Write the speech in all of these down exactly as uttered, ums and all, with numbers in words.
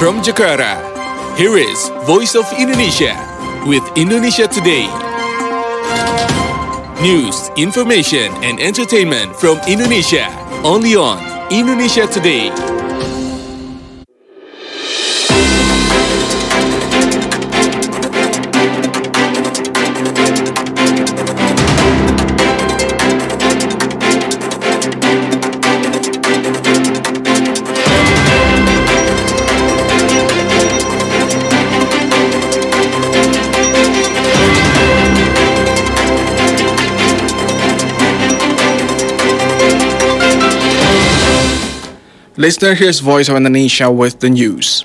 From Jakarta, here is Voice of Indonesia with Indonesia Today. News, information, and entertainment from Indonesia, only on Indonesia Today. Listener, here's Voice of Indonesia with the news.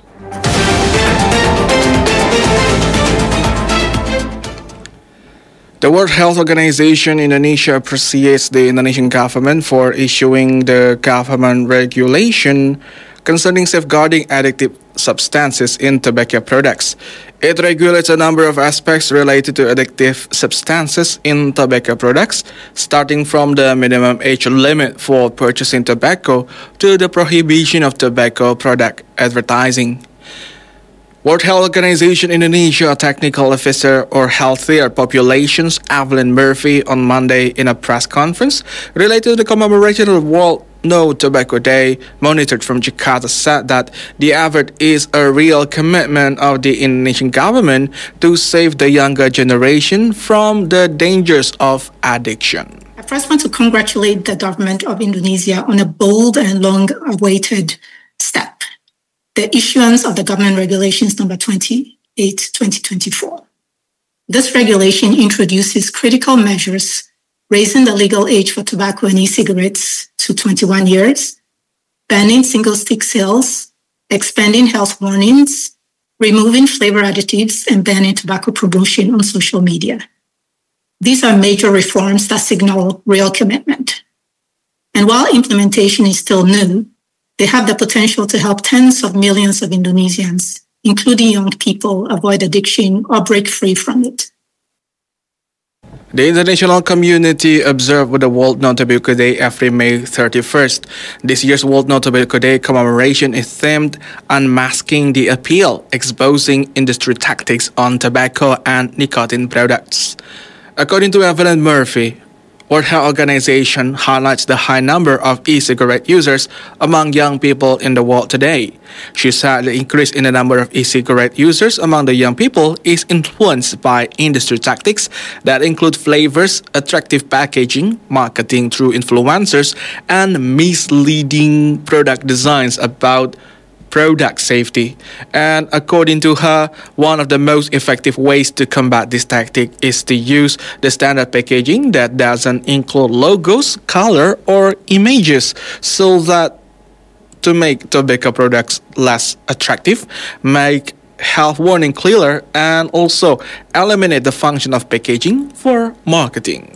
The World Health Organization Indonesia appreciates the Indonesian government for issuing the government regulation concerning safeguarding addictive substances in tobacco products. It regulates a number of aspects related to addictive substances in tobacco products, starting from the minimum age limit for purchasing tobacco to the prohibition of tobacco product advertising. World Health Organization Indonesia Technical Officer or Healthier Populations Evelyn Murphy on Monday in a press conference related to the commemoration of World No Tobacco Day, monitored from Jakarta, said that the effort is a real commitment of the Indonesian government to save the younger generation from the dangers of addiction. I first want to congratulate the government of Indonesia on a bold and long-awaited step, the issuance of the government regulations number twenty-eight twenty twenty-four. This regulation introduces critical measures raising the legal age for tobacco and e-cigarettes to twenty-one years, banning single-stick sales, expanding health warnings, removing flavor additives, and banning tobacco promotion on social media. These are major reforms that signal real commitment. And while implementation is still new, they have the potential to help tens of millions of Indonesians, including young people, avoid addiction or break free from it. The international community observed the World No Tobacco Day every May thirty-first. This year's World No Tobacco Day commemoration is themed Unmasking the Appeal, Exposing Industry Tactics on Tobacco and Nicotine Products. According to Evelyn Murphy, World Health Organization highlights the high number of e-cigarette users among young people in the world today. She said the increase in the number of e-cigarette users among the young people is influenced by industry tactics that include flavors, attractive packaging, marketing through influencers, and misleading product designs about product safety. And according to her, one of the most effective ways to combat this tactic is to use the standard packaging that doesn't include logos, color, or images, so that to make tobacco products less attractive, make health warning clearer, and also eliminate the function of packaging for marketing.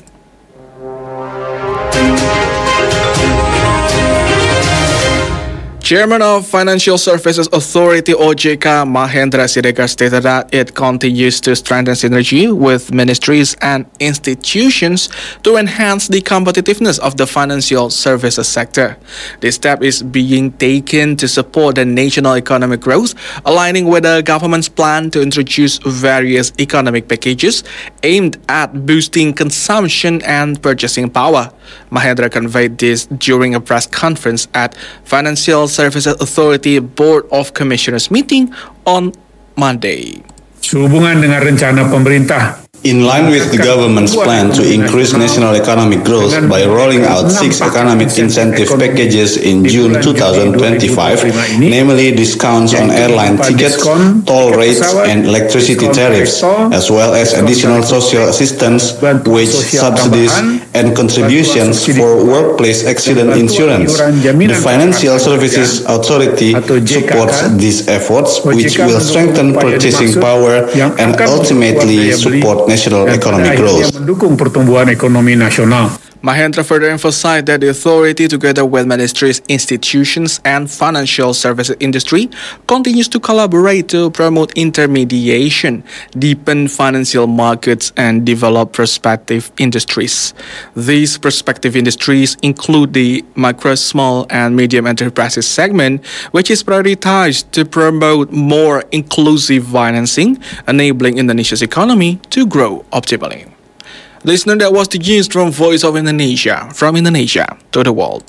Chairman of Financial Services Authority O J K, Mahendra Siregar, stated that it continues to strengthen synergy with ministries and institutions to enhance the competitiveness of the financial services sector. This step is being taken to support the national economic growth, aligning with the government's plan to introduce various economic packages aimed at boosting consumption and purchasing power. Mahendra conveyed this during a press conference at Financial Services Authority Board of Commissioners meeting on Monday. Sehubungan dengan rencana pemerintah In line with the government's plan to increase national economic growth by rolling out six economic incentive packages in June twenty twenty-five, namely discounts on airline tickets, toll rates, and electricity tariffs, as well as additional social assistance, wage subsidies, and contributions for workplace accident insurance. The Financial Services Authority supports these efforts, which will strengthen purchasing power and ultimately support national economic growth. Mendukung pertumbuhan ekonomi nasional. Mahendra further emphasized that the authority, together with ministries, institutions, and financial services industry, continues to collaborate to promote intermediation, deepen financial markets, and develop prospective industries. These prospective industries include the micro, small, and medium enterprises segment, which is prioritized to promote more inclusive financing, enabling Indonesia's economy to grow optimally. Listener, that was the news from Voice of Indonesia, from Indonesia to the world.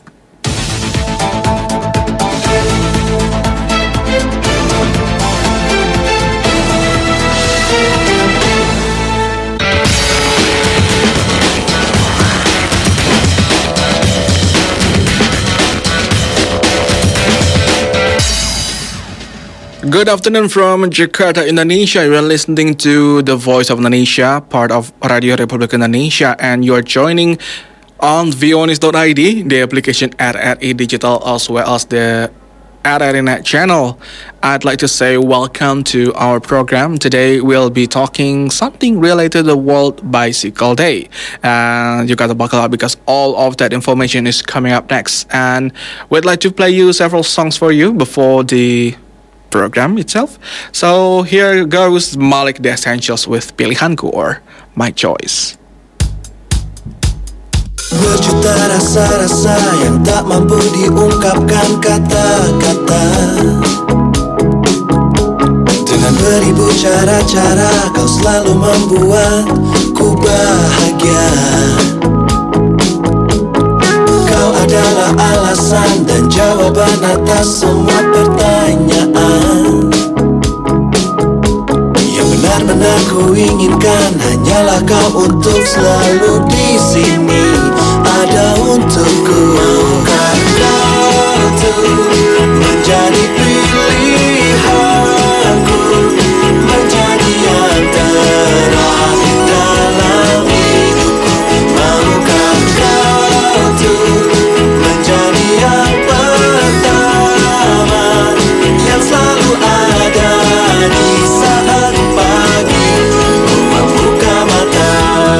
Good afternoon from Jakarta, Indonesia. You are listening to the Voice of Indonesia, part of Radio Republik Indonesia, and you are joining on vonews dot I D, the application R R I Digital, as well as the R R I Net channel. I'd like to say welcome to our program. Today we'll be talking something related to the World Bicycle Day. And you gotta buckle up because all of that information is coming up next. And we'd like to play you several songs for you before the program itself. So here goes Malik The Essentials with Pilihanku or My Choice. Berjuta rasa-rasa yang tak mampu diungkapkan kata-kata. Dengan beribu cara-cara kau selalu membuatku bahagia. Kau adalah alasan dan jawaban atas semua pertanyaan. Yang benar-benar ku inginkan hanyalah kau untuk selalu di sini, ada untukku. Maukah kau tuh menjadi pilihanku, menjadi yang terakhir dalam hidupku? Maukah kau tuh menjadi yang pertama, yang selalu ada di saat pagi ku membuka mata?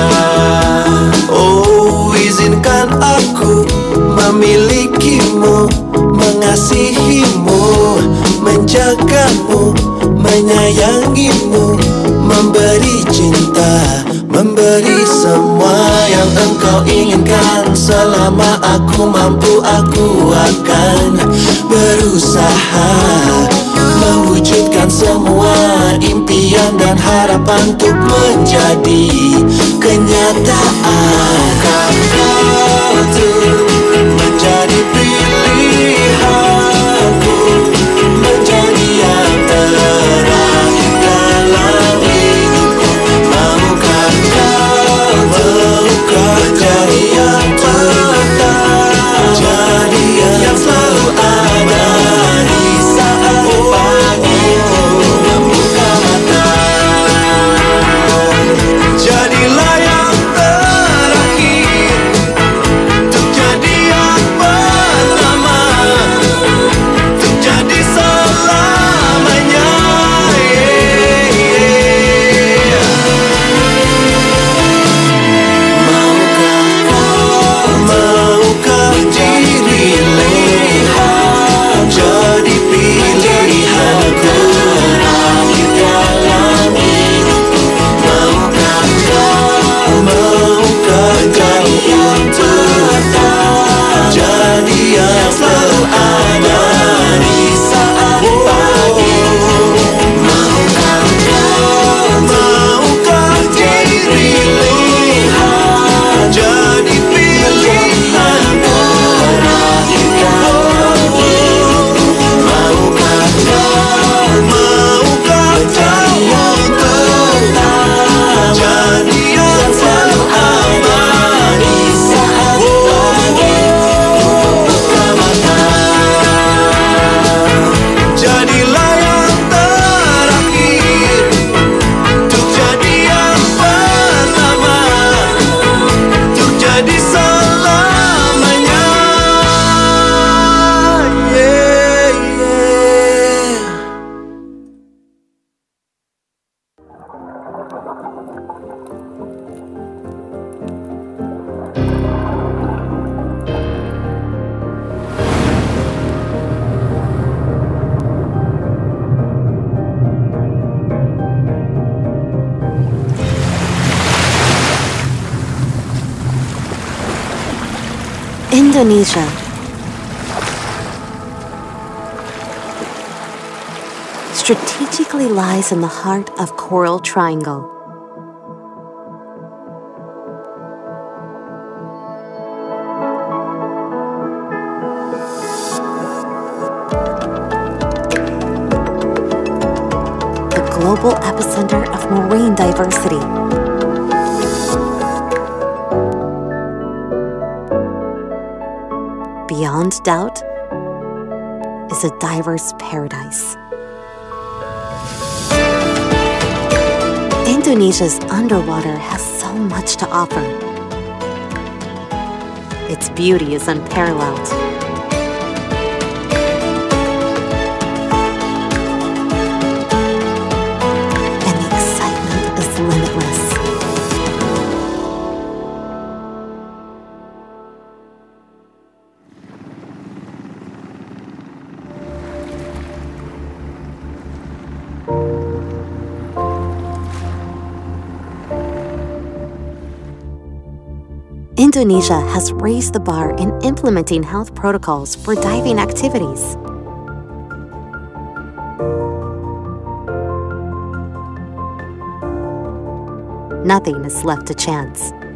Oh, izinkan aku memilikimu, mengasihimu, menjagamu, menyayangimu, memberi cinta, memberi semua yang engkau inginkan. Selama aku mampu, aku akan berusaha mewujudkan semua impian dan harapan untuk menjadi kenyataan. Kau tuh menjadi pilihanku, menjadi yang terakhir dalam hidupku. Maukah kau tuh menjadi yang pertama, jadi yang selalu ada di saat pagi ku membuka mata? Jadilah yang terakhir Indonesia. Strategically lies in the heart of Coral Triangle. The global epicenter of marine diversity. Beyond doubt is a diver's paradise. Indonesia's underwater has so much to offer. Its beauty is unparalleled. And the excitement is limitless. Indonesia has raised the bar in implementing health protocols for diving activities. Nothing is left to chance,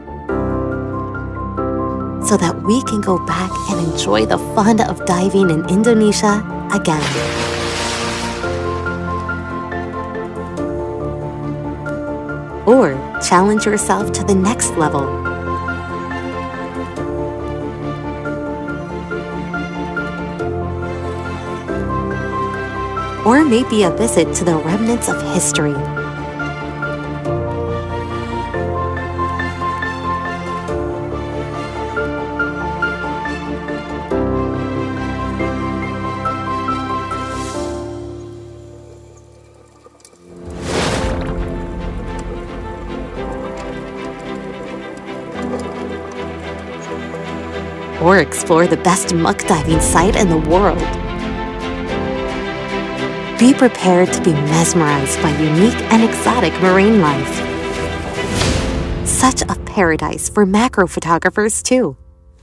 so that we can go back and enjoy the fun of diving in Indonesia again. Or challenge yourself to the next level. Or maybe a visit to the remnants of history. Or explore the best muck diving site in the world. Be prepared to be mesmerized by unique and exotic marine life. Such a paradise for macro photographers, too.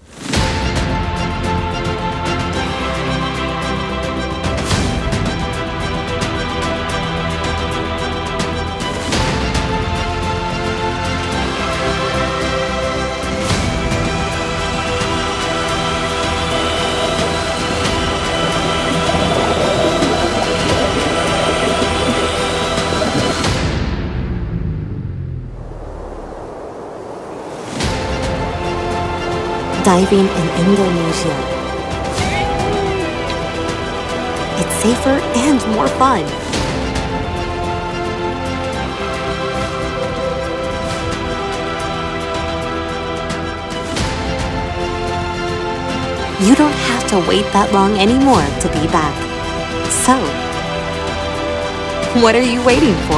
Diving in Indonesia. It's safer and more fun. You don't have to wait that long anymore to be back. So, what are you waiting for?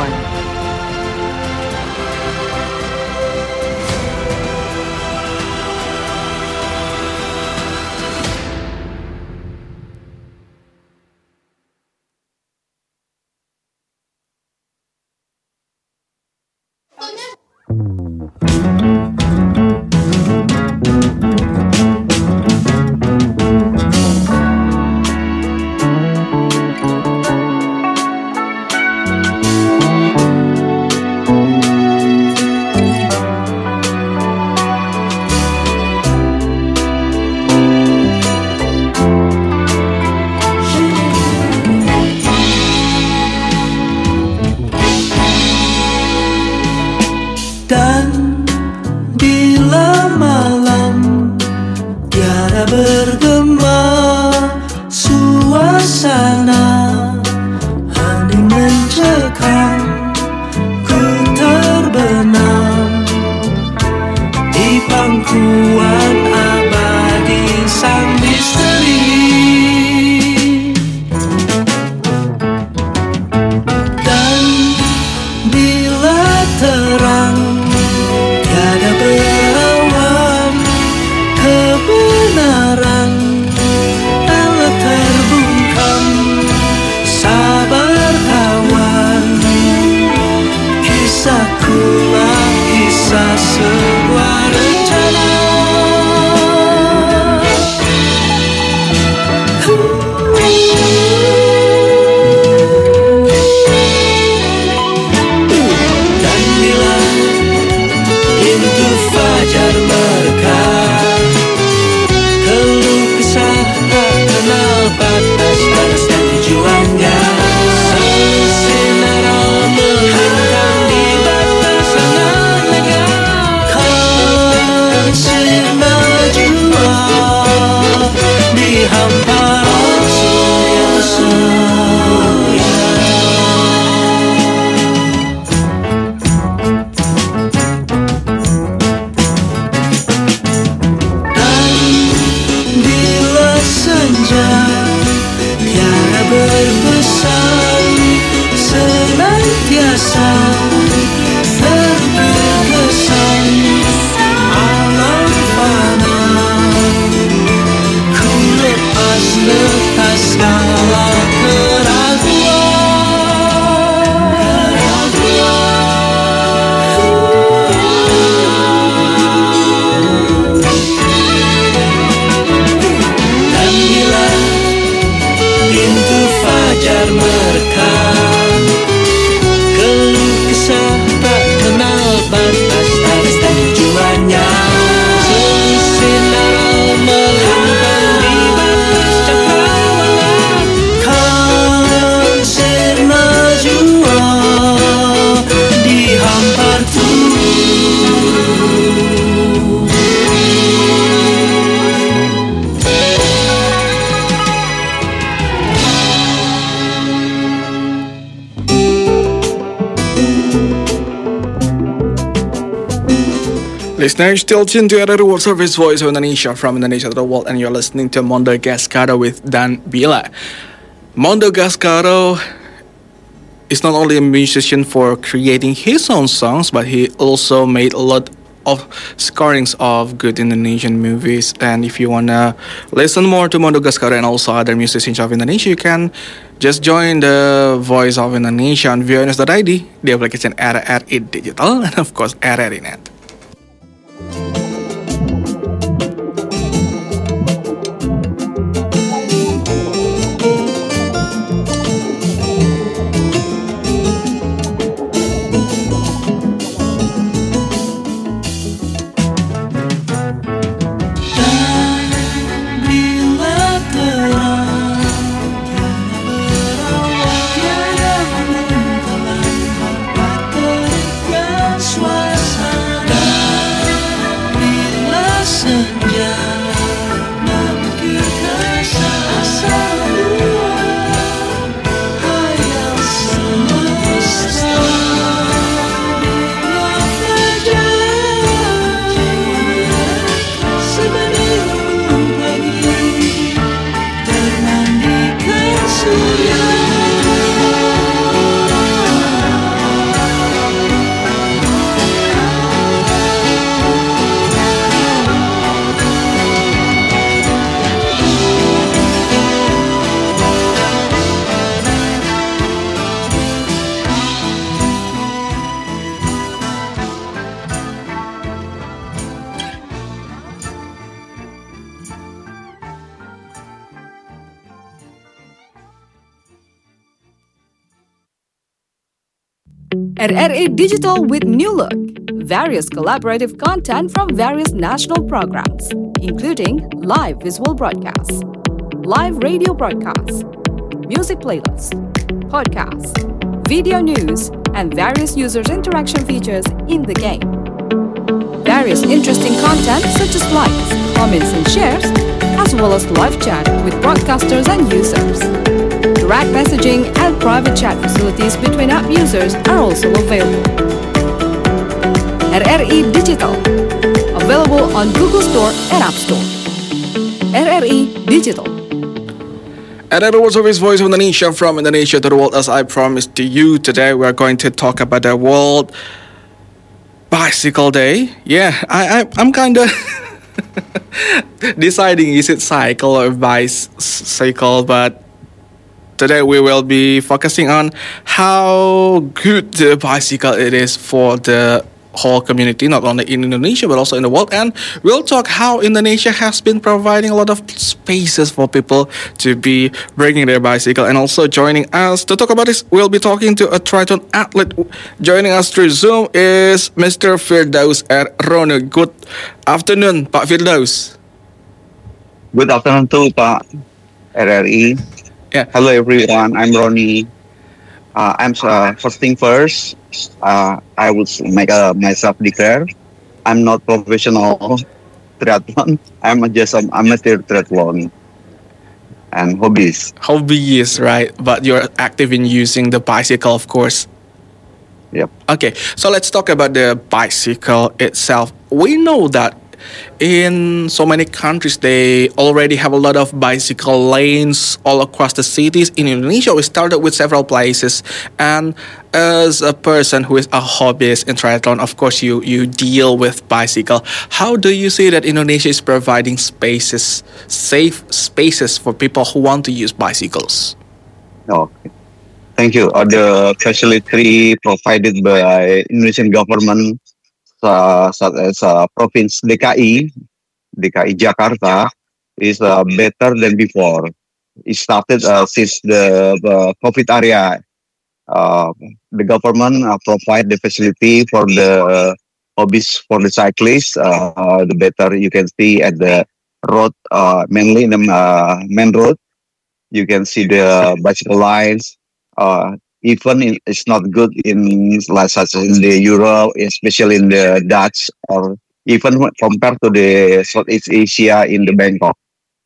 Dan bila malam tiada bergema, suasana hening mencekam, ku terbenam di pangkuan abadi sang misteri. Dan bila terang tiada berawan, kebenaran Listeners, still tuned to the World Service Voice of Indonesia from Indonesia to the world, and you're listening to Mondo Gascaro with Dan Bila. Mondo Gascaro is not only a musician for creating his own songs, but he also made a lot of scorings of good Indonesian movies. And if you wanna listen more to Mondo Gascaro and also other musicians of Indonesia, you can just join the Voice of Indonesia on v o n s dot i d, the application R R I Digital, and of course R R I Net. R R I Digital with New Look. Various collaborative content from various national programs, including live visual broadcasts, live radio broadcasts, music playlists, podcasts, video news, and various users' interaction features in the game. Various interesting content such as likes, comments, and shares, as well as live chat with broadcasters and users. Direct messaging and private chat facilities between app users are also available. R R I Digital, available on Google Store and App Store. R R I Digital. And that was Service Voice of Indonesia from Indonesia to the world. As I promised to you, today we are going to talk about the World Bicycle Day. Yeah, I, I I'm kind of deciding is it cycle or bicycle, but today we will be focusing on how good the bicycle it is for the whole community, not only in Indonesia but also in the world. And we'll talk how Indonesia has been providing a lot of spaces for people to be bringing their bicycle. And also joining us to talk about this, we'll be talking to a triathlon athlete. Joining us through Zoom is Mister Firdaus R. Rono. Good afternoon, Pak Firdaus. Good afternoon to Pak R R I. Yeah. Hello everyone, I'm Ronnie. Uh, I'm uh, first thing first. Uh, I would make uh, myself declare. I'm not professional triathlon. I'm just an amateur triathlon and hobbies. Hobbies, right? But you're active in using the bicycle, of course. Yep. Okay, so let's talk about the bicycle itself. We know that in so many countries, they already have a lot of bicycle lanes all across the cities. In Indonesia, we started with several places. And as a person who is a hobbyist in triathlon, of course, you, you deal with bicycle. How do you see that Indonesia is providing spaces, safe spaces for people who want to use bicycles? Okay. Thank you. Uh, the facility provided by Indonesian government, Uh, such as uh, Province D K I, D K I Jakarta, is uh, better than before. It started uh, since the, the COVID area. Uh, the government uh, provide the facility for the uh, hobbies for the cyclists. Uh, the better you can see at the road, uh, mainly in the uh, main road. You can see the bicycle lines. Uh, Even in, it's not good in like such as in the Europe, especially in the Dutch, or even compared to the Southeast Asia in the Bangkok.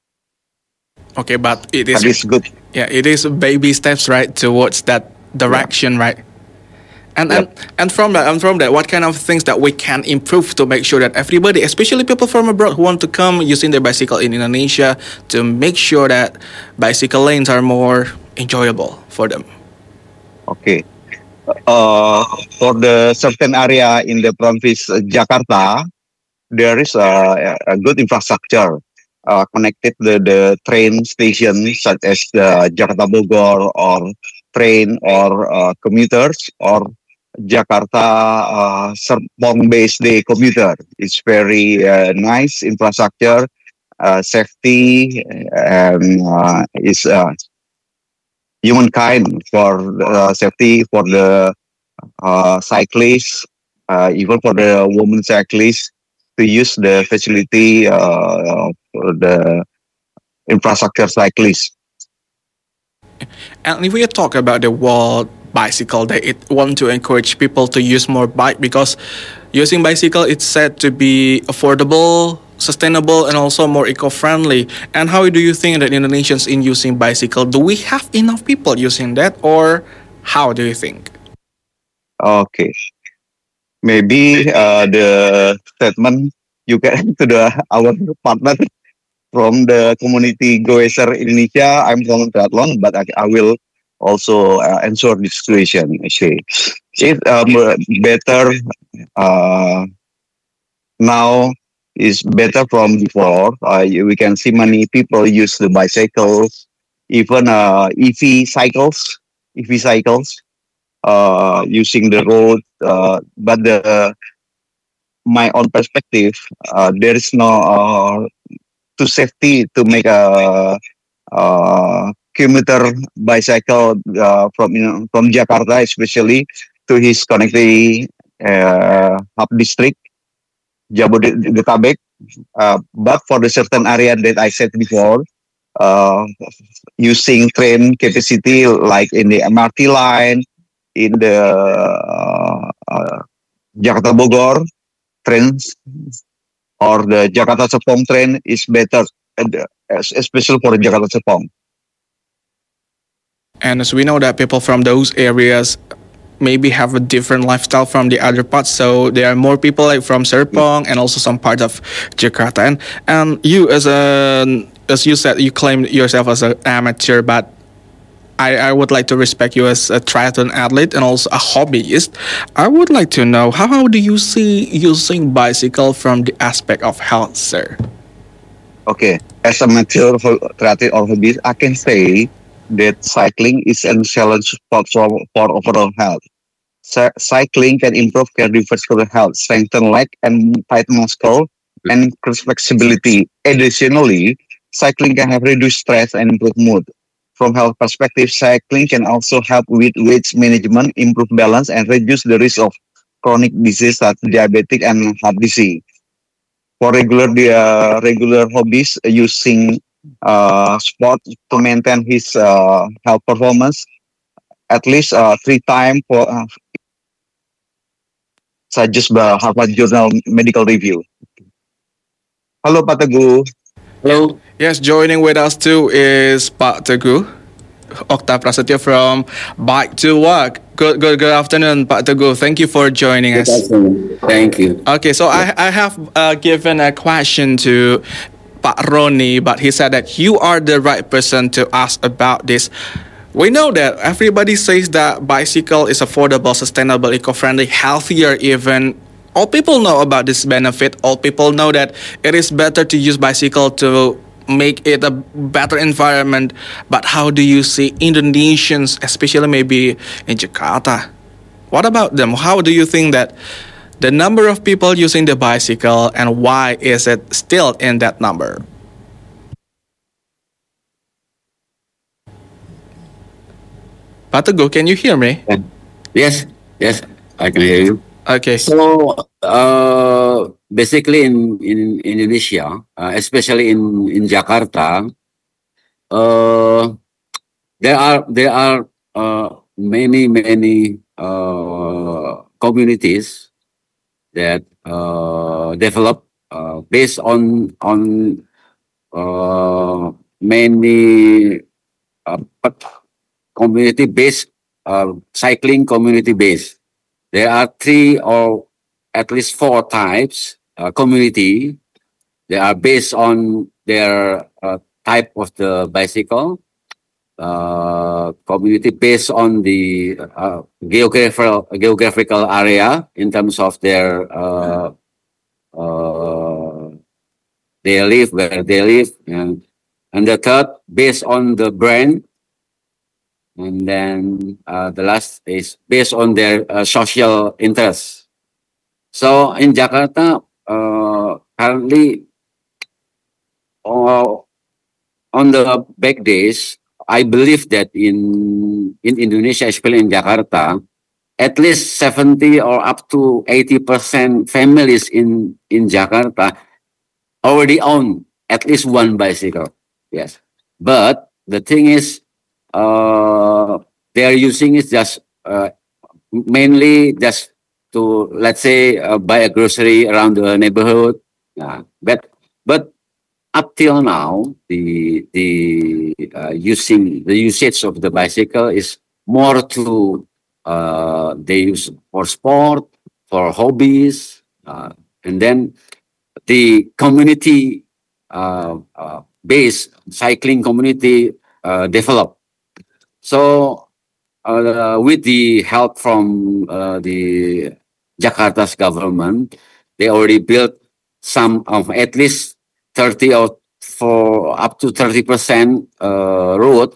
Okay, but it is but it's good. Yeah, it is baby steps, right, towards that direction, yeah. right? And, and and from that, and from that, what kind of things that we can improve to make sure that everybody, especially people from abroad who want to come using their bicycle in Indonesia, to make sure that bicycle lanes are more enjoyable for them. Okay. Uh, for the certain area in the province uh, Jakarta, there is a, a good infrastructure uh, connected the, the train stations such as the Jakarta Bogor or train or uh, commuters or Jakarta uh, Serpong based day commuter. It's very uh, nice infrastructure, uh, safety, and uh, is uh, humankind for uh, safety for the uh, cyclists, uh, even for the women cyclists to use the facility uh, for the infrastructure cyclists. And if we talk about the World Bicycle Day, it want to encourage people to use more bike because using bicycle it's said to be affordable, sustainable, and also more eco-friendly. And how do you think that Indonesians in using bicycle? Do we have enough people using that, or how do you think? Okay, maybe uh, the statement you get to the our partner from the community Goeser Indonesia. I'm from Triathlon, but I, I will also uh, answer this situation. Actually, it um, better uh, now is better from before. Uh, we can see many people use the bicycles, even uh, E V cycles, E V cycles, uh, using the road. Uh, but the my own perspective, uh, there is no uh, to safety to make a, a commuter bicycle uh, from you know, from Jakarta, especially to his connectivity uh, hub district, Jabodetabek. Uh, but for the certain area that I said before, uh, using train capacity like in the M R T line, in the uh, uh, Jakarta Bogor trains or the Jakarta Serpong train is better, uh, especially for Jakarta Serpong. And as we know that people from those areas maybe have a different lifestyle from the other parts, so there are more people like from Serpong and also some part of Jakarta. And and you as a as you said, you claim yourself as an amateur, but I, I would like to respect you as a triathlon athlete and also a hobbyist. I would like to know how, how do you see using bicycle from the aspect of health, sir? Okay, as a amateur triathlete or hobbyist, I can say that cycling is an excellent sport for, for overall health. C- cycling can improve cardiovascular health, strengthen leg and tight muscle, and increase flexibility. Additionally, cycling can have reduced stress and improve mood. From health perspective, cycling can also help with weight management, improve balance, and reduce the risk of chronic disease such as diabetic and heart disease. For regular uh, regular hobbies, uh, using uh, sport to maintain his uh, health performance, at least uh, three times for uh, suggest by Harvard Journal Medical Review. Hello, Pak Teguh. Hello. Yes, joining with us too is Pak Teguh, Okta Prasetyo from Bike to Work. Good, good, good afternoon, Pak Teguh. Thank you for joining Good us. afternoon. Thank you. Okay, so I, I have uh, given a question to Pak Roni, but he said that you are the right person to ask about this. We know that everybody says that bicycle is affordable, sustainable, eco-friendly, healthier even. All people know about this benefit. All people know that it is better to use bicycle to make it a better environment. But how do you see Indonesians, especially maybe in Jakarta? What about them? How do you think that the number of people using the bicycle, and why is it still in that number? Pak Teguh, can you hear me? Yes, yes, I can hear you. Okay. So, uh, basically in, in Indonesia, uh, especially in, in Jakarta, uh, there are there are uh, many many uh, communities that uh, develop uh, based on on uh, many uh, community based uh, cycling community based. there are three or at least four types uh, community. They are based on their uh, type of the bicycle. Uh, community based on the uh, geographical geographical area in terms of their uh, uh, they live where they live, and and the third based on the brand, and then uh, the last is based on their uh, social interests. So in Jakarta, uh, currently, uh, on the back days, I believe that in in Indonesia, especially in Jakarta, at least seventy or up to eighty percent families in in Jakarta already own at least one bicycle. Yes, but the thing is, uh, they are using it just uh, mainly just to, let's say, uh, buy a grocery around the neighborhood. Uh, but but up till now, the the uh, using the usage of the bicycle is more to uh, they use for sport, for hobbies, uh, and then the community uh, uh, based cycling community uh, develop. So uh, with the help from uh, the Jakarta's government, they already built some of at least thirty or for up to thirty percent uh, road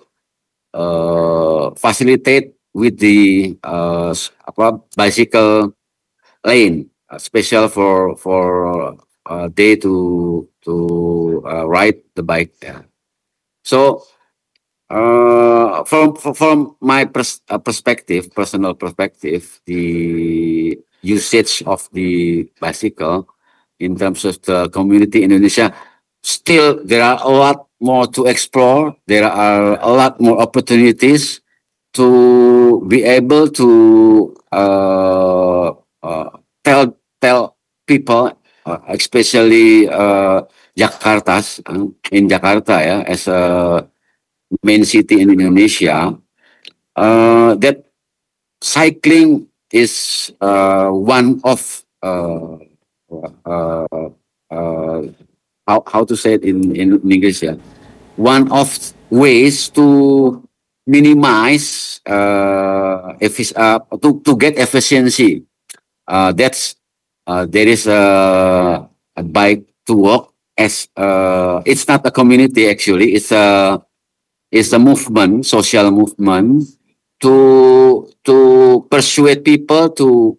uh, facilitate with the uh, s- apa, bicycle lane, uh, special for for uh, day to to uh, ride the bike there. So uh, from from from my pers- uh, perspective, personal perspective, the usage of the bicycle in terms of the community in Indonesia, still there are a lot more to explore. There are a lot more opportunities to be able to uh, uh, tell tell people, uh, especially uh, Jakarta's uh, in Jakarta, yeah, as a main city in Indonesia, uh, that cycling is uh, one of uh, uh, uh, how, how to say it in, in English, yeah, one of ways to minimize uh, effic- uh, to, to get efficiency. Uh, that's uh, there is a, a bike to walk as uh, it's not a community actually. It's a it's a movement, social movement to to persuade people to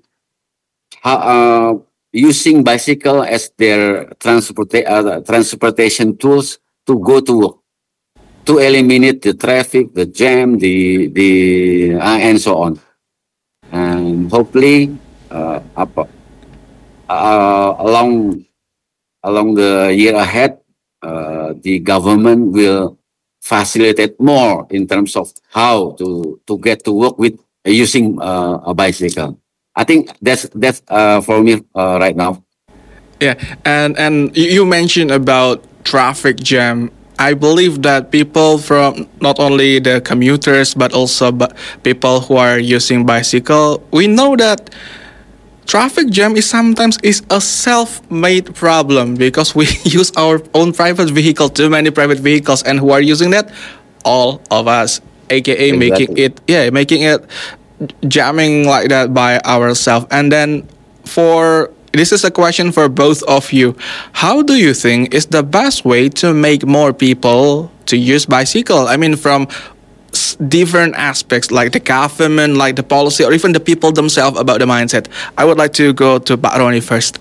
uh, using bicycle as their transporta- uh, transportation tools to go to work, to eliminate the traffic, the jam, the the uh, and so on. And hopefully, uh, up, uh, along along the year ahead, uh, the government will facilitate more in terms of how to to get to work with uh, using uh, a bicycle. I think that's that's uh, for me uh, right now. Yeah, and and you you mentioned about traffic jam. I believe that people from not only the commuters but also bu- people who are using bicycle, we know that traffic jam is sometimes is a self-made problem because we use our own private vehicle, too many private vehicles, and who are using that? All of us, aka making Exactly. it, yeah, making it jamming like that by ourselves. And then for this is a question for both of you. How do you think is the best way to make more people to use bicycle? I mean, from s- different aspects like the government, like the policy, or even the people themselves about the mindset. I would like to go to Pak Roni first.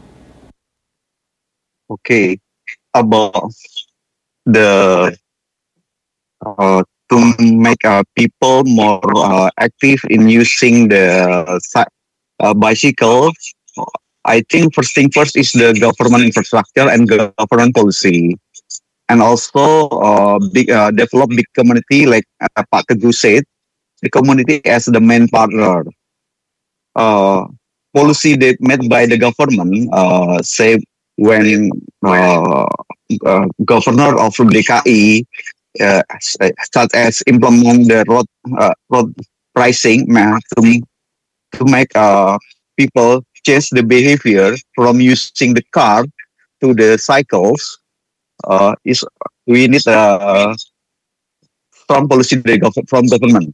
Okay, about the uh, to make uh, people more uh, active in using the si- uh, bicycle. I think first thing first is the government infrastructure and government policy, and also uh, big uh, develop big community like uh, Pak Teguh said, the community as the main partner. Uh, Policy that made by the government, uh, say when uh, uh, governor of D K I uh, s- such as implement the road uh, road pricing mechanism to make uh, people change the behavior from using the car to the cycles, uh, is we need a strong policy from government.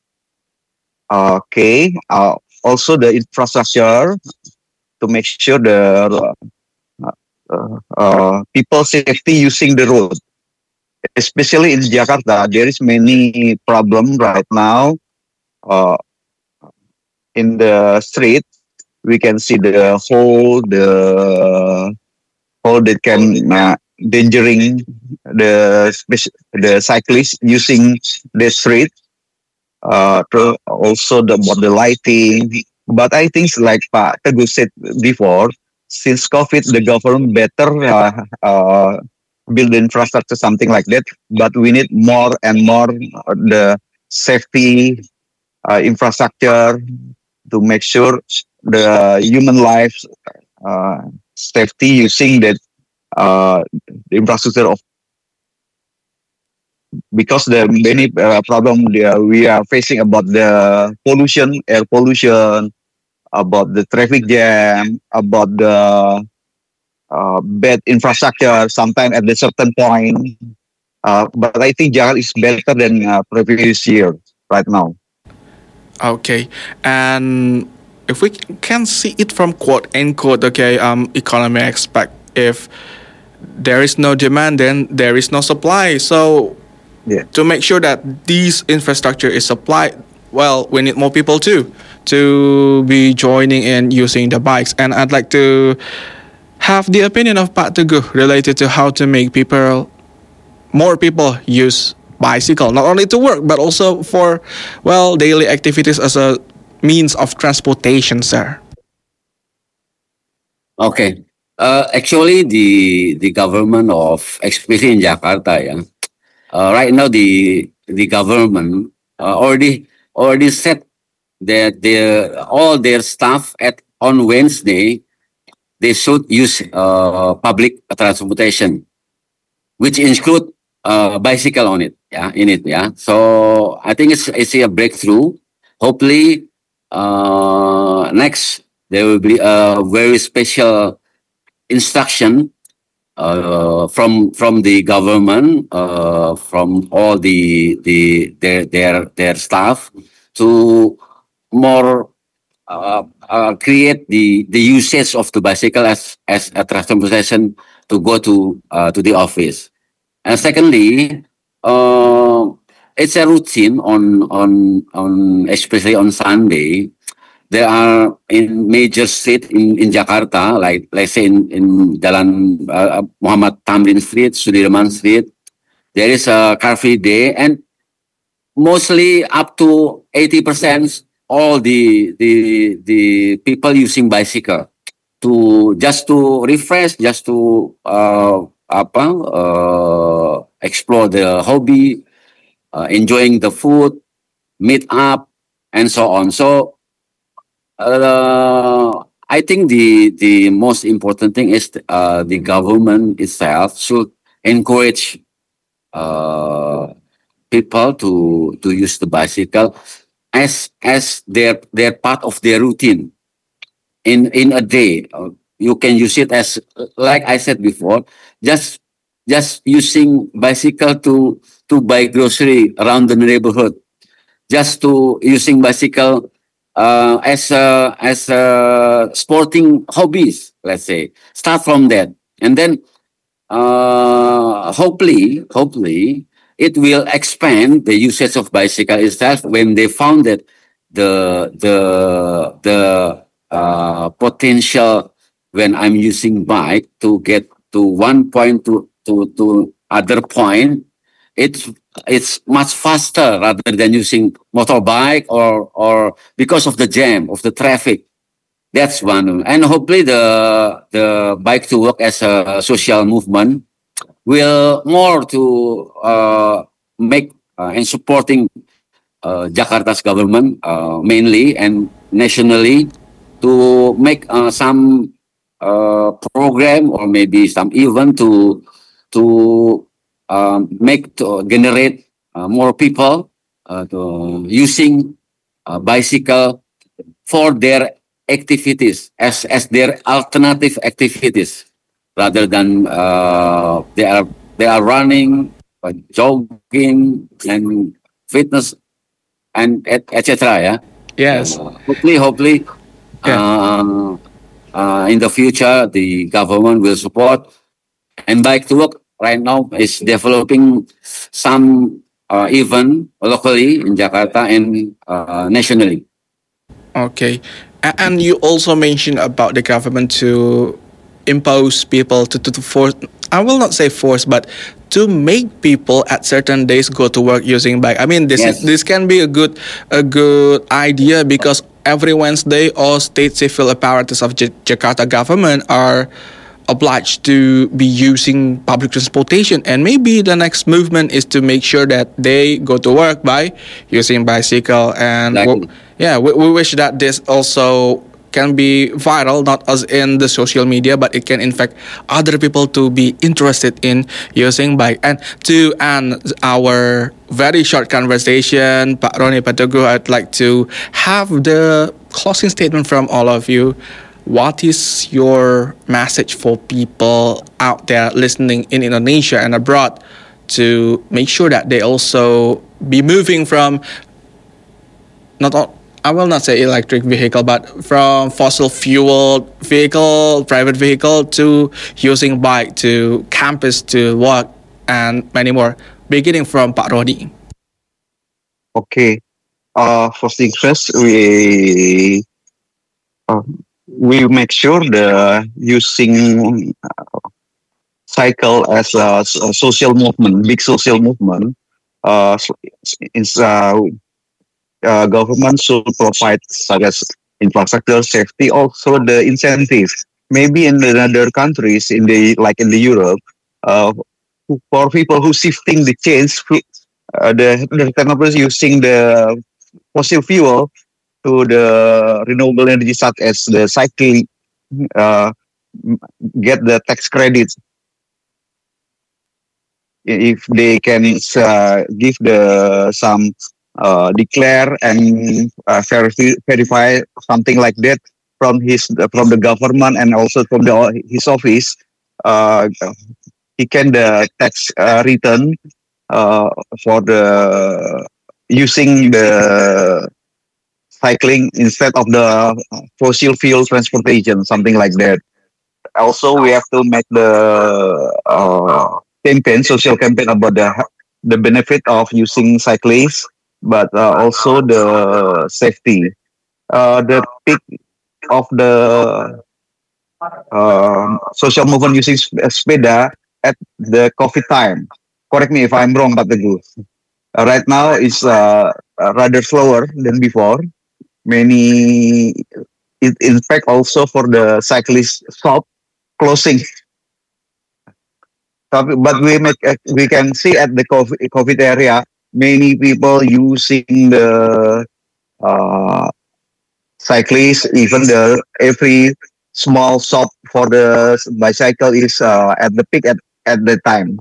Okay. Uh, also the infrastructure to make sure the uh, uh, people safety using the road. Especially in Jakarta, there is many problem right now. Uh, in the street, we can see the hole, the hole that can uh, endangering the the cyclists using the street. Uh, to also the about the lighting, but I think like Pak Teguh said before, since COVID, the government better uh, uh, build the infrastructure, something like that. But we need more and more the safety uh, infrastructure to make sure the human lives uh, safety using that uh, the infrastructure of. Because the many uh, problem uh, we are facing about the pollution, air pollution, about the traffic jam, about the uh, bad infrastructure, sometimes at a certain point. Uh, but I think Jakarta is better than uh, previous year right now. Okay, and if we can see it from quote unquote, okay, um, economy aspect, if there is no demand, then there is no supply. So. Yeah. To make sure that this infrastructure is supplied, well, we need more people too to be joining in using the bikes. And I'd like to have the opinion of Pak Teguh related to how to make people, more people use bicycle, not only to work, but also for, well, daily activities as a means of transportation, sir. Okay. Uh, actually, the the government of, especially in Jakarta, yeah, Uh, right now, the the government uh, already already said that their all their staff at on Wednesday they should use uh, public transportation, which include uh, bicycle on it. Yeah, in it. Yeah. So I think it's it's a breakthrough. Hopefully, uh, next there will be a very special instruction. Uh, from from the government, uh, from all the the their their their staff to more uh, uh, create the the usage of the bicycle as as a transportation to go to uh, to the office. And secondly, uh, it's a routine on on on especially on Sunday. There are in major street in, in Jakarta, like let's say in, in Jalan uh, Muhammad Tamrin Street, Sudirman Street, there is a car free day, and mostly up to eighty percent all the the the people using bicycle to just to refresh, just to uh, apa uh, explore the hobby, uh, enjoying the food, meet up, and so on. So. Uh, I think the the most important thing is uh, the government itself should encourage uh, people to to use the bicycle as as their their part of their routine in in a day. Uh, you can use it as, like I said before, just just using bicycle to to buy grocery around the neighborhood, just to using bicycle. Uh, as a, as a sporting hobbies, let's say, start from that, and then uh, hopefully, hopefully, it will expand the usage of bicycle itself when they found that the the the uh, potential when I'm using bike to get to one point to to to other point, it's it's much faster rather than using motorbike or or because of the jam of the traffic. That's one, and hopefully the the bike to work as a social movement will more to uh, make uh, and supporting uh, Jakarta's government uh, mainly and nationally to make uh, some uh, program or maybe some event to to um, make to generate uh, more people uh, to using uh, bicycle for their activities as as their alternative activities rather than uh, they are they are running, uh, jogging, and fitness and et, et cetera. Yeah. Yes. Uh, hopefully, hopefully, Yeah. uh, uh, in the future, the government will support. And Bike to Work right now is developing some uh, event locally in Jakarta and uh, nationally. Okay. A- And you also mentioned about the government to impose people to, to, to force, I will not say force, but to make people at certain days go to work using bike. I mean, this Yes. is, this can be a good a good idea because every Wednesday all state civil apparatus of J- Jakarta government are obliged to be using public transportation, and maybe the next movement is to make sure that they go to work by using bicycle. And Exactly. w- yeah, we, we wish that this also can be viral, not as in the social media, but it can in fact other people to be interested in using bike. And to end our very short conversation, Pak Roni, Pak Teguh, I'd like to have the closing statement from all of you. What is your message for people out there listening in Indonesia and abroad to make sure that they also be moving from not all, I will not say electric vehicle, but from fossil fuel vehicle, private vehicle to using bike to campus to work and many more. Beginning from Pak Roni. Okay. Uh, first things first, we uh, we make sure the using uh, cycle as a, s- a social movement, big social movement. Uh, s- is uh, uh, Government should provide such as infrastructure, safety, also the incentive. Maybe in the other countries, in the like in the Europe, uh, who- for people who shifting the change, who- uh, the the technology using the fossil fuel to the renewable energy such as the cycling, uh, m- get the tax credits if they can uh, give the some uh, declare and uh, verify, verify something like that from his from the government and also from the his office. Uh, he can the tax uh, return uh, for the using the cycling instead of the fossil fuel transportation, something like that. Also, we have to make the uh, campaign, social campaign about the the benefit of using cyclists, but uh, also the safety. Uh, the peak of the uh, social movement using sp- sepeda at the COVID time. Correct me if I'm wrong, but the good. Uh, right now is uh, uh, rather slower than before. Many, in in fact, also for the cyclist shop closing. Tapi- But we make uh, we can see at the COVID, COVID area many people using the uh, cyclists. Even the every small shop for the bicycle is uh, at the peak at at the time.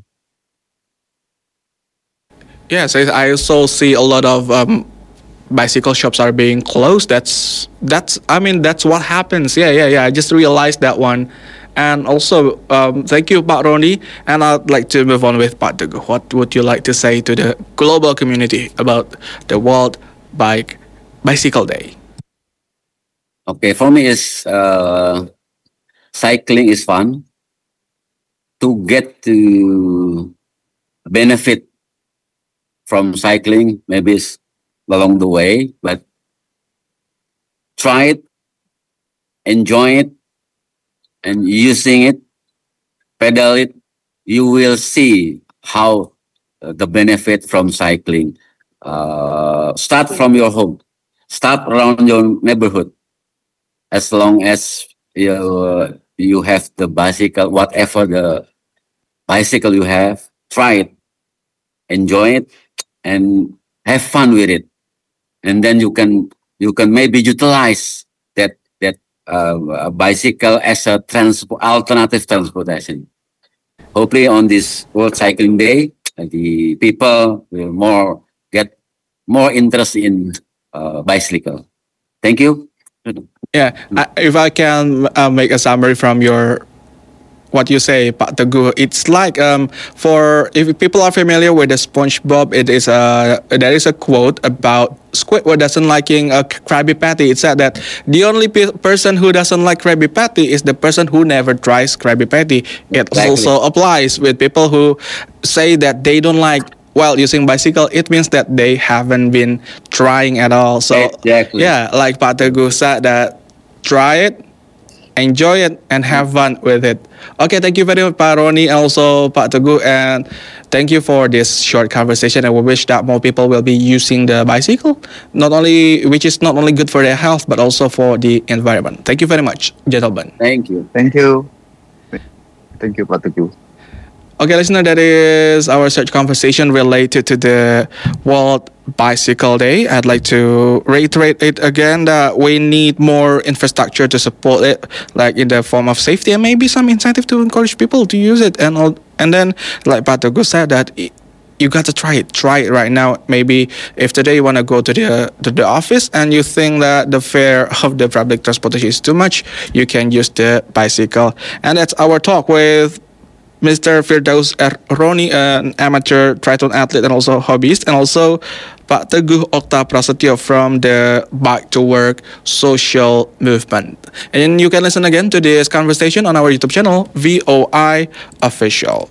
Yes, I I also see a lot of um, bicycle shops are being closed. That's that's I mean that's what happens. Yeah, yeah, yeah. I just realized that one. And also, um, thank you, Pak Roni. And I'd like to move on with Pak Teguh. What would you like to say to the global community about the World Bike Bicycle Day? Okay, for me is uh, cycling is fun. To get to benefit from cycling, maybe it's along the way, but try it, enjoy it, and using it, pedal it, you will see how uh, the benefit from cycling. Uh, start from your home, start around your neighborhood. As long as you uh, you have the bicycle, whatever the bicycle you have, try it, enjoy it, and have fun with it. And then you can you can maybe utilize that that uh, bicycle as a transport alternative transportation. Hopefully, on this World Cycling Day, uh, the people will more get more interest in uh, bicycle. Thank you. Yeah, I, if I can uh, make a summary from your what you say, Pak Teguh, it's like um, for if people are familiar with the SpongeBob, it is a there is a quote about Squidward doesn't liking a Krabby Patty. It said that the only pe- person who doesn't like Krabby Patty is the person who never tries Krabby Patty. It Exactly. also applies with people who say that they don't like while using bicycle. It means that they haven't been trying at all. So Exactly. yeah, like Pak Teguh said, that try it, enjoy it, and have fun with it. Okay, thank you very much, Pak Roni, and also Pak Teguh, and thank you for this short conversation. And we wish that more people will be using the bicycle, not only which is not only good for their health but also for the environment. Thank you very much, gentlemen. Thank you. Thank you. Thank you, Pak Teguh. Okay, listener, that is our search conversation related to the World Bicycle Day. I'd like to reiterate it again that we need more infrastructure to support it, like in the form of safety and maybe some incentive to encourage people to use it. And all, and then, like Pak Teguh said, that i- you got to try it. Try it right now. Maybe if today you want to go to the to the office and you think that the fare of the public transportation is too much, you can use the bicycle. And that's our talk with Mister Firdaus R. Roni, an amateur triathlon athlete and also hobbyist, and also Pak Teguh Okta Prasetyo from the Bike to Work social movement. And you can listen again to this conversation on our YouTube channel, V O I Official.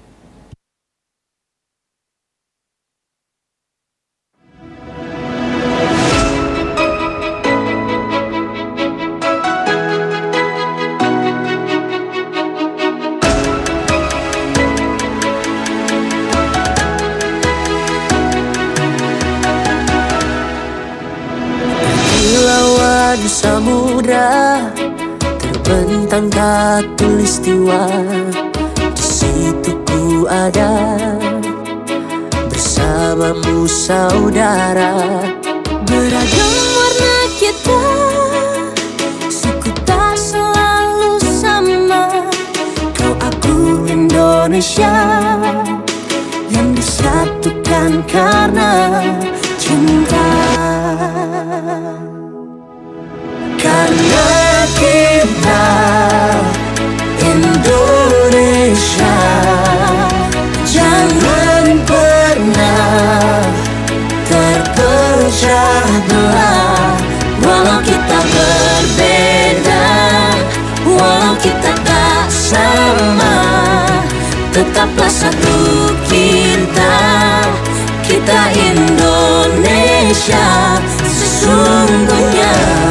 Lawan samudra terbentang khatulistiwa, di situ ku ada bersamamu saudara. Beragam warna kita, suku tak selalu sama. Kau aku Indonesia yang disatukan karena cinta. Karena kita Indonesia, jangan pernah terpecah belah. Walau kita berbeda, walau kita tak sama, tetaplah satu kita, kita Indonesia sesungguhnya.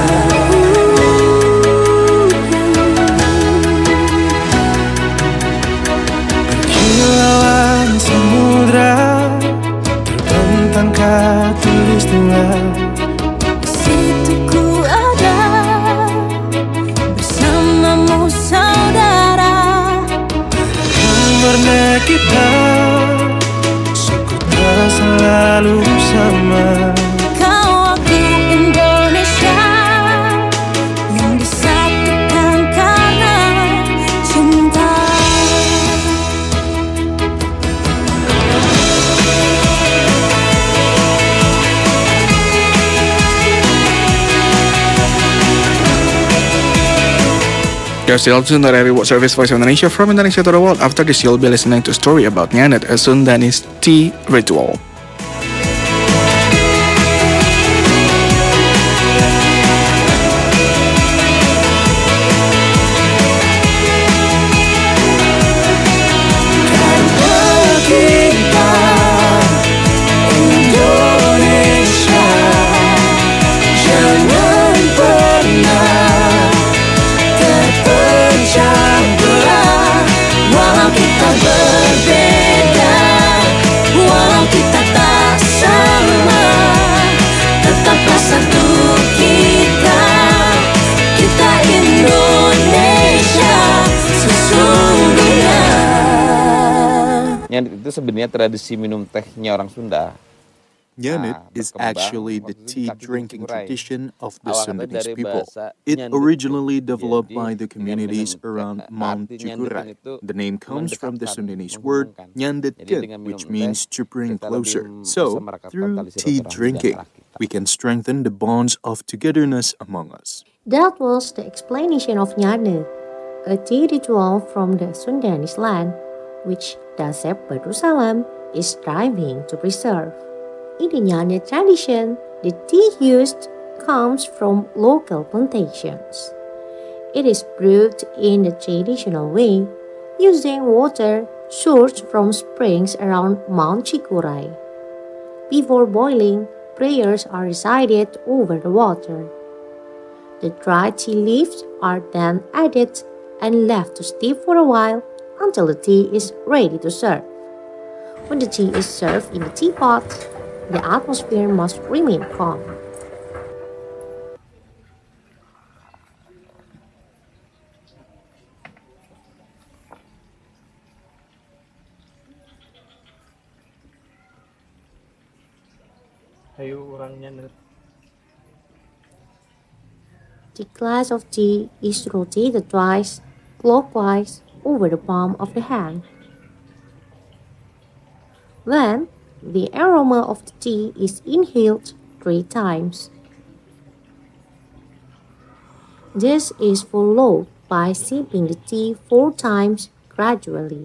Kilauan samudra terbentang khatulistiwa, Di situ ku ada bersamamu saudara. karena kita suku tak selalu sama. Kau aku Indonesia yang disatukan karena cinta. You're still tuned to Radio World Service Voice of Indonesia from Indonesia to the world. After this, you'll be listening to a story about Nyanet, a Sundanese tea ritual. Kita Indonesia, jangan pernah terpecah belah. Walau kita berbeda, walau kita tak sama, tetaplah satu kita, kita Indonesia sesungguhnya. Nyanit itu sebenarnya tradisi minum tehnya orang Sunda. Nyanit Nah, is berkembang actually the waktu itu tea kaki drinking kukurai. tradition of the Awalnya Sundanese dari people. bahasa It nyanduk. originally developed Jadi, by the dengan communities minum teh, around eh, Mount arti nyandukan Jukurai. itu The name comes from the mendekatkan, Sundanese word menghubungkan. Jadi nyandetkeun, dengan minum which teh, means to bring kita closer. lebih bisa So, merekatkan through tali tea silaturahmi di drinking, antara kita. we can strengthen the bonds of togetherness among us. That was the explanation of Nyane, a tea ritual from the Sundanese land, which Dasep Darussalam is striving to preserve. In the Nyane tradition, the tea used comes from local plantations. It is brewed in the traditional way, using water sourced from springs around Mount Chikurai. Before boiling, prayers are recited over the water. The dried tea leaves are then added and left to steep for a while until the tea is ready to serve. When the tea is served in a teapot, the atmosphere must remain calm. The glass of tea is rotated twice, clockwise, over the palm of the hand. Then, the aroma of the tea is inhaled three times. This is followed by sipping the tea four times gradually.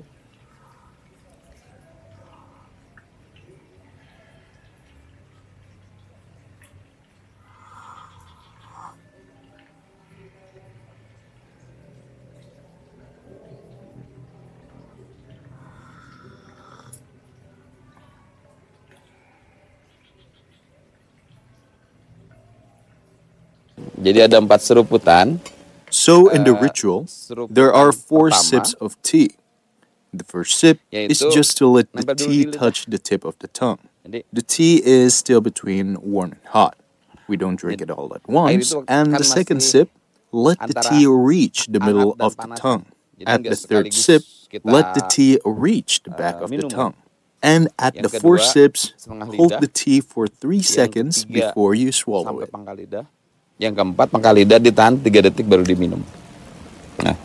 Jadi ada empat seruputan. So in the Uh, ritual, there are four pertama, sips of tea. The first sip is yaitu just to let the nempel dulu tea di lidah. touch the tip of the tongue. Jadi The tea is still between warm and hot. We don't drink it all at once. itu And kan the second masih sip, let the antara tea reach the middle hangat dan of the panas. tongue. Jadi At nggak the third sekaligus sip, kita, let the tea reach the back uh, of the minum. tongue. And at Yang the four kedua, sips, setengah hold lidah. the tea for three Yang seconds ketiga, before you swallow sampai it. pangkal lidah. Yang keempat pangkal lidah ditahan tiga detik baru diminum. Nah,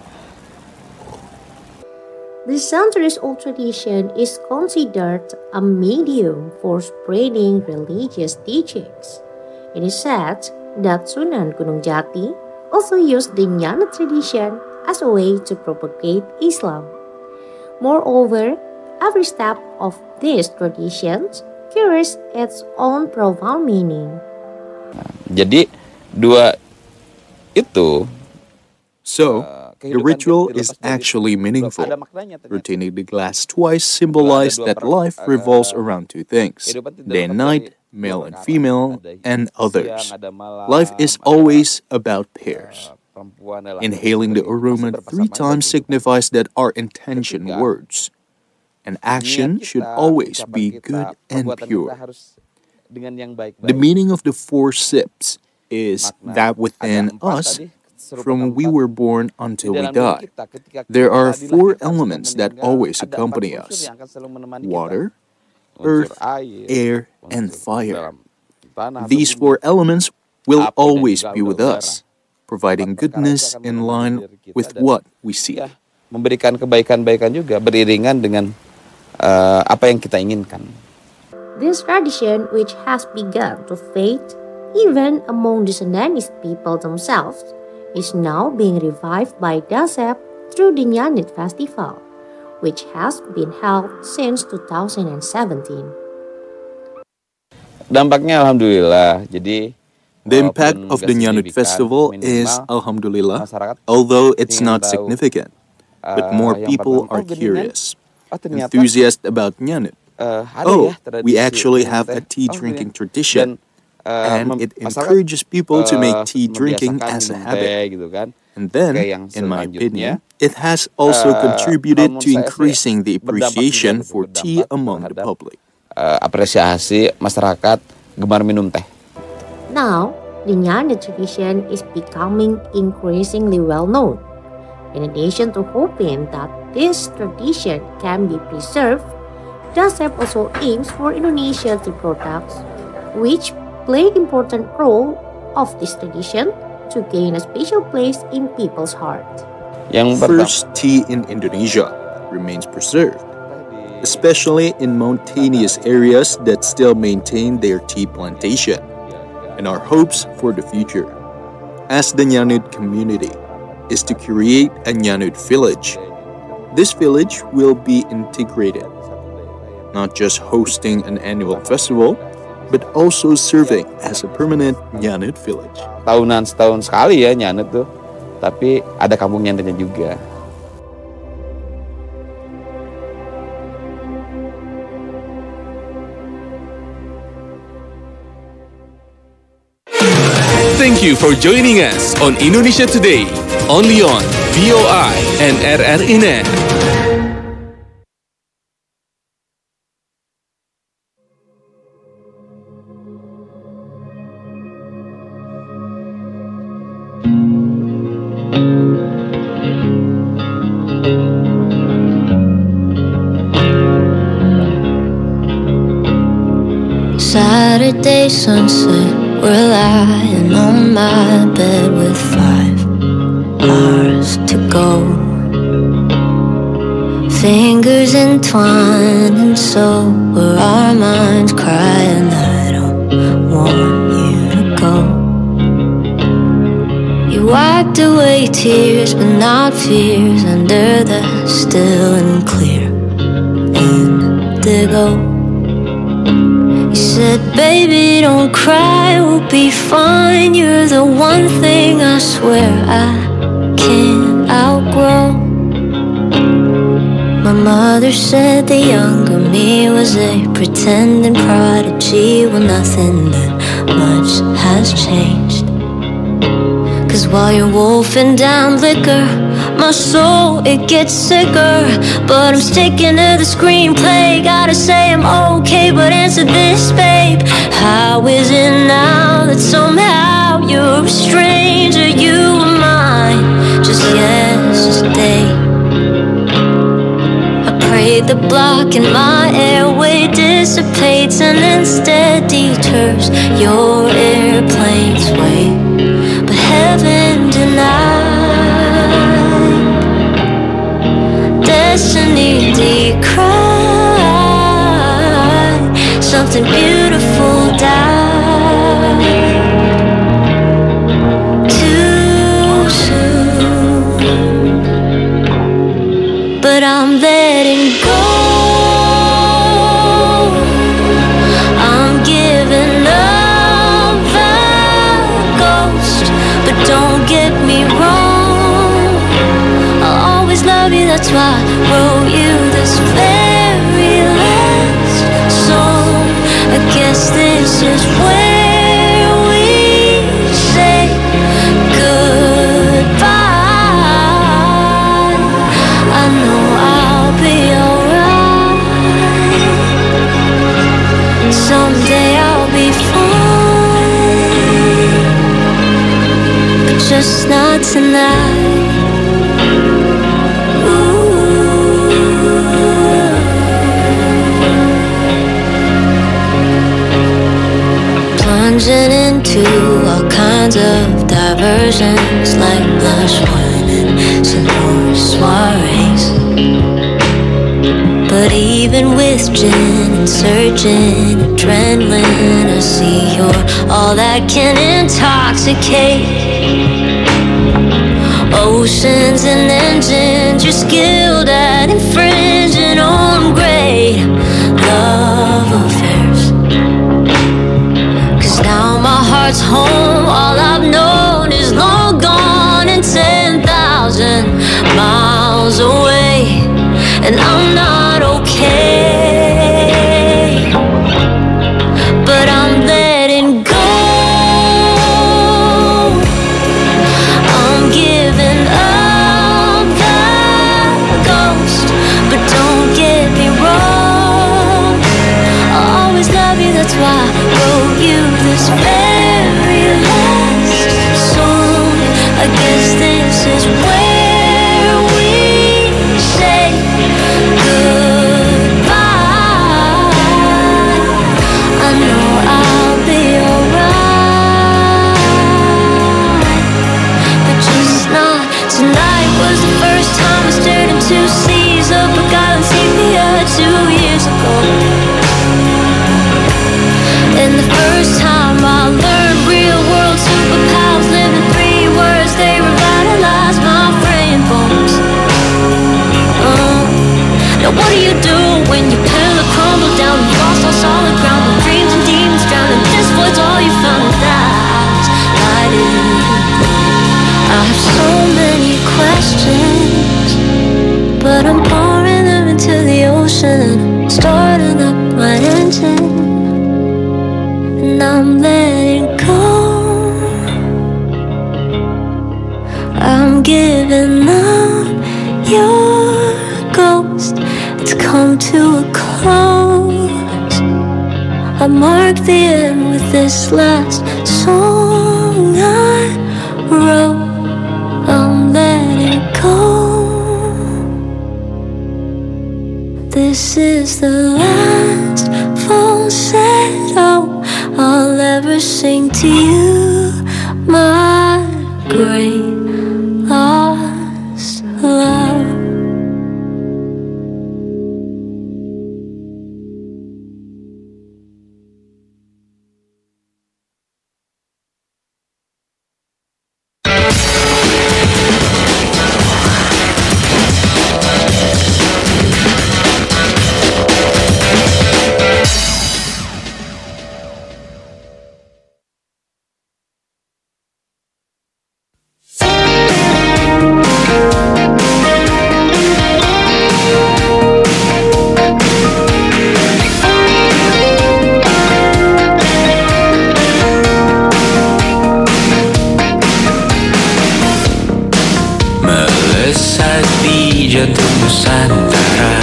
The centuries old tradition is considered a medium for spreading religious teachings. It is said that Sunan Gunung Jati also used the Nyana tradition as a way to propagate Islam. Moreover, every step of these traditions carries its own profound meaning. jadi dua itu So, the kehidupan ritual kita is dilepas dari actually meaningful. ada maknanya ternyata. Rotating the glass twice symbolizes that life revolves around two things, Kehidupan tidak day and lepas night, dari dua male and perkara. female, Ada and siang, others. ada malam, Life is ada, always about pairs. uh, perempuan adalah Inhaling the istri, aroma masih three berpasangan times bagi. signifies that our intention Ketiga, words. And action niat should kita, always ucapan be kita, good and perbuatan kita pure. harus dengan yang baik-baik. The meaning of the four sips is Makna that ada within empat us, tadi, serupa from we keempat. were born Di until we dalam diri die, kita, ketika there kita are four dilahirkan sampai elements that meninggal, always ada empat accompany unsur us: yang akan selalu menemani kita. water, Unsur earth, air, air, and unsur fire. dalam tanah atau These bumi, four elements will api dan always juga be with udara. us, providing Empat perkara itu goodness akan in menemani line diri kita with dan what we see. ya, memberikan kebaikan-baikan juga beriringan dengan uh, apa yang kita inginkan. This tradition, which has begun to fade even among the Sundanese people themselves, is now being revived by Dasep through the Nyanit Festival, which has been held since two thousand seventeen. Dampaknya alhamdulillah. Jadi The impact walaupun of gak the Nyanut signifikan, Festival is, minimal alhamdulillah, masyarakat although it's ingin not tahu, significant, but uh, more yang people pertama, are oh, geningan, curious, oh ternyata enthusiastic about Nyanut. uh, ada Oh, ya tradisi we actually minum have teh. a tea Oh, drinking iya. tradition, Dan uh, and mem- it masyarakat encourages people to make uh, tea drinking membiasakan as a minum habit. teh gitu kan. And then, Oke, yang in my selanjutnya, opinion, it has also uh, contributed kalau to menurut saya sih increasing the berdampak juga appreciation gitu, for tea berdampak among the terhadap public. uh, apresiasi masyarakat gemar minum teh. Now, the Nyana tradition is becoming increasingly well known. In addition to hoping that this tradition can be preserved, Dasep also aims for Indonesia to products which play important role of this tradition to gain a special place in people's heart. Yang pertama, First, tea in Indonesia remains preserved, especially in mountainous areas that still maintain their tea plantation, and our hopes for the future. as the Nyanud community is to create a Nyanud village. This village will be integrated, not just hosting an annual festival, but also serving as a permanent Nyanud village. Tahunan setahun sekali ya Nyanud tuh, tapi ada kampung Nyanudnya juga. Thank you for joining us on Indonesia Today, only on V O I and R R I Net. Saturday sunset, we're lying on my bed with five hours to go. Fingers entwined and so were our minds crying, I don't want you to go. You wiped away tears but not fears under the still and clear indigo. You said, baby, don't cry, we'll be fine. You're the one thing I swear I can't outgrow. My mother said the younger me was a pretending prodigy. Well, nothing that much has changed. Cause while you're wolfing down liquor, my soul, it gets sicker. But I'm sticking to the screenplay. Gotta say I'm okay, but answer this, babe. How is it now that somehow you're a stranger? You were mine just yesterday. I pray the block in my airway dissipates and instead deters your airplane's way. But heaven denied, destiny decried, something beautiful died too soon. But I'm letting go, I'm giving up the ghost. But don't get me wrong, I'll always love you, that's why I wrote you this very last song. I guess this is where we say goodbye. I know I'll be alright, someday I'll be fine, but just not tonight. Plunging into all kinds of diversions, like blush wine and sonore soirees. But even with gin and surging adrenaline, I see you're all that can intoxicate. Oceans and engines, you're skilled at infringing on great love affairs. Now my heart's home, all I've known is long gone and ten thousand miles away. And I'm not okay, but I'm letting go. I'm giving up the ghost. But don't get me wrong, I'll always love you, that's why I wrote you this very last song. I guess this is where we say goodbye. I know I'll be alright, but just not tonight. Was the first time I stared into seas of forgotten sepia two years ago. And the first time I learned real world superpowers, living three mark the end with this last song I wrote. I'm letting go. This is the last falsetto I'll ever sing to you, my great lost love. Melesat di jantung Nusantara,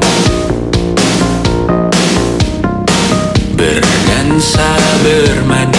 berdansa bermadu